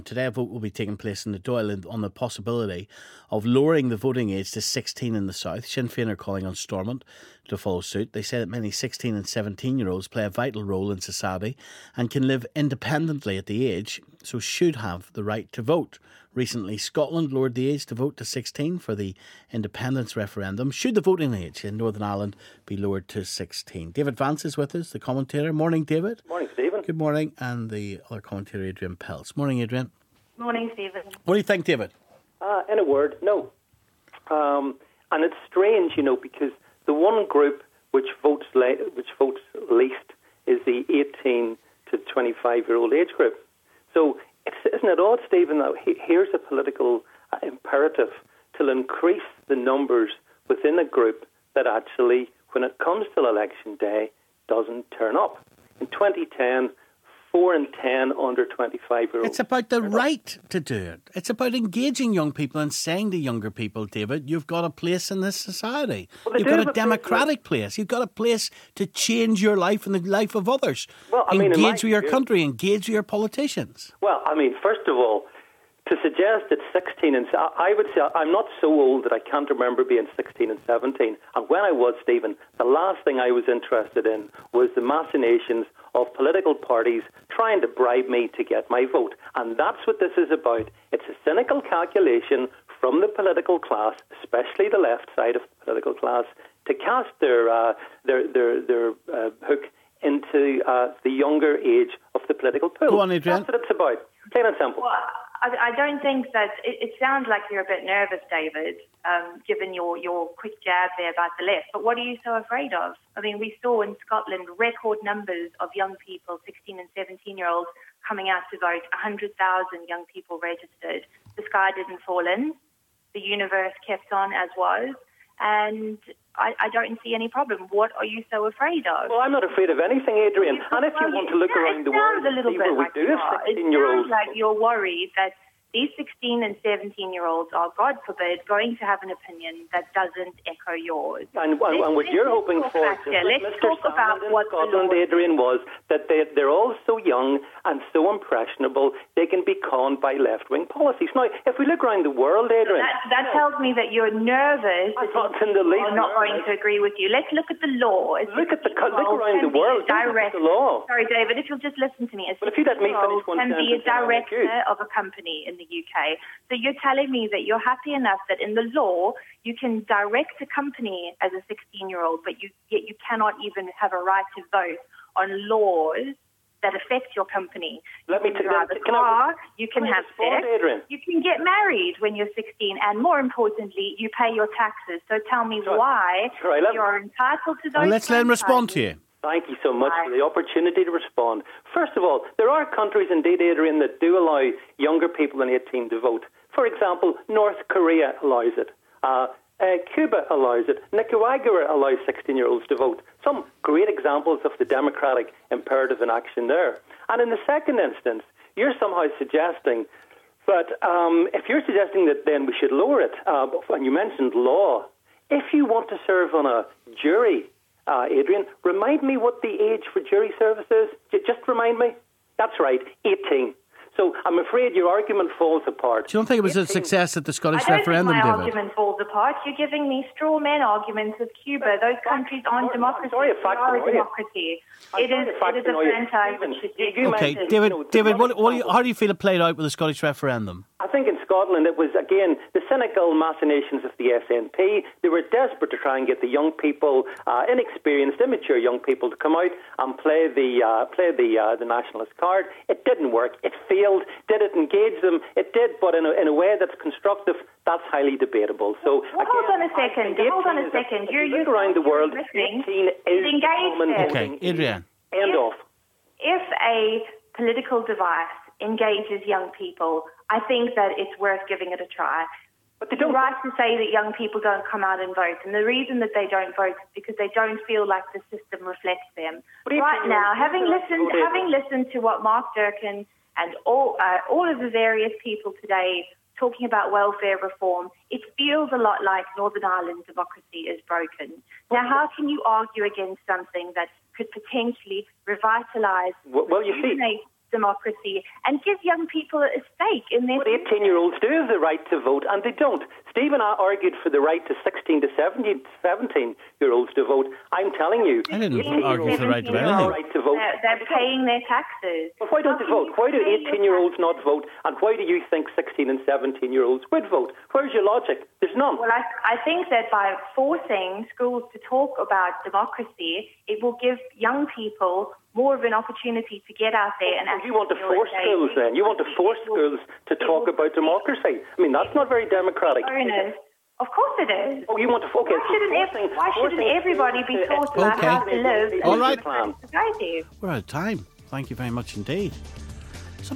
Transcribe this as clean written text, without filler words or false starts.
Today a vote will be taking place in the Dáil on the possibility of lowering the voting age to 16 in the south. Sinn Féin are calling on Stormont to follow suit. They say that many 16 and 17-year-olds play a vital role in society and can live independently at the age, so should have the right to vote. Recently, Scotland lowered the age to vote to 16 for the independence referendum. Should the voting age in Northern Ireland be lowered to 16? David Vance is with us, the commentator. Morning, David. Morning, Stephen. Good morning. And the other commentator, Adrian Peltz. Morning, Adrian. Morning, Stephen. What do you think, David? In a word, no. And it's strange, because the one group which votes least is the 18 to 25-year-old age group. So isn't it odd, Stephen, that here's a political imperative to increase the numbers within a group that actually, when it comes to election day, doesn't turn up. In 2010, 4 in 10 under 25-year-olds. It's about the right to do it. It's about engaging young people and saying to younger people, David, you've got a place in this society. Well, you've got a democratic place. You've got a place to change your life and the life of others. Well, engage with your country, engage with your politicians. Well, first of all, to suggest that 16 and... I would say I'm not so old that I can't remember being 16 and 17. And when I was, Stephen, the last thing I was interested in was the machinations of political parties trying to bribe me to get my vote. And that's what this is about. It's a cynical calculation from the political class, especially the left side of the political class, to cast their hook into the younger age of the political pool. Go on, Adrian. That's what it's about. Plain and simple. Well, I don't think that... It sounds like you're a bit nervous, David, given your quick jab there about the left. But what are you so afraid of? We saw in Scotland record numbers of young people, 16 and 17-year-olds, coming out to vote, 100,000 young people registered. The sky didn't fall in. The universe kept on as was. And I don't see any problem. What are you so afraid of? Well, I'm not afraid of anything, Adrian. And if you want to look around the world, it sounds like you're worried that these 16 and 17-year-olds are, God forbid, going to have an opinion that doesn't echo yours. And what you're hoping for, let's talk about what Scotland, Adrian, was that they're all so young and so impressionable, they can be conned by left-wing policies. Now, if we look around the world, Adrian... That tells me that you're nervous. I'm not in the least. I'm not going to agree with you. Let's look at the law. Look around the world. Direct, the law. Sorry, David, if you'll just listen to me. Well, if you let me finish one sentence, can be a director of a company in the UK. So you're telling me that you're happy enough that in the law you can direct a company as a 16-year-old, but yet you cannot even have a right to vote on laws that affect your company. You can drive a car, you can have sex, you can get married when you're 16, and more importantly, you pay your taxes. So tell me why you're entitled to those. Let's let him respond to you. Thank you so much for the opportunity to respond. First of all, there are countries, indeed, Adrian, that do allow younger people than 18 to vote. For example, North Korea allows it. Cuba allows it. Nicaragua allows 16-year-olds to vote. Some great examples of the democratic imperative in action there. And in the second instance, you're somehow suggesting that if you're suggesting that then we should lower it, and you mentioned law, if you want to serve on a jury, Adrian, remind me what the age for jury service is. Just remind me. That's right, 18. So I'm afraid your argument falls apart. Do you don't think it was a success at the Scottish referendum, David? I don't think my argument falls apart. You're giving me straw man arguments with Cuba. Those countries aren't democracy. They are a democracy. It is a franchise that should be... Okay, David, how do you feel it played out with the Scottish referendum? I think in Scotland it was, again, the cynical machinations of the SNP. They were desperate to try and get the young people, inexperienced, immature young people, to come out and play the nationalist card. It didn't work. It failed. Did it engage them? It did, but in a way that's constructive. That's highly debatable. So hold on a second. You're look around the world. 18 is engaged. Okay, Adrian. End off. If a political device engages young people, I think that it's worth giving it a try. But they don't. You're right to say that young people don't come out and vote, and the reason that they don't vote is because they don't feel like the system reflects them. Right now, having listened to what Mark Durkan and all of the various people today talking about welfare reform, it feels a lot like Northern Ireland democracy is broken. Now, how can you argue against something that could potentially revitalise democracy and give young people a stake in their... But 18-year-olds do have the right to vote, and they don't. Steve and I argued for the right to 16 to 17-year-olds to vote. I'm telling you... I didn't argue for the right to anything. Right to vote. They're paying their taxes. But why don't they vote? Why do 18-year-olds not vote? And why do you think 16 and 17-year-olds would vote? Where's your logic? There's none. Well, I think that by forcing schools to talk about democracy, it will give young people more of an opportunity to get out there and actually... You want to force schools then? You want to force schools to talk about democracy? I mean, that's not very democratic. Of course it is. Oh, you want to... Okay, why shouldn't everybody be taught about how to live All right. in society? We're out of time. Thank you very much indeed.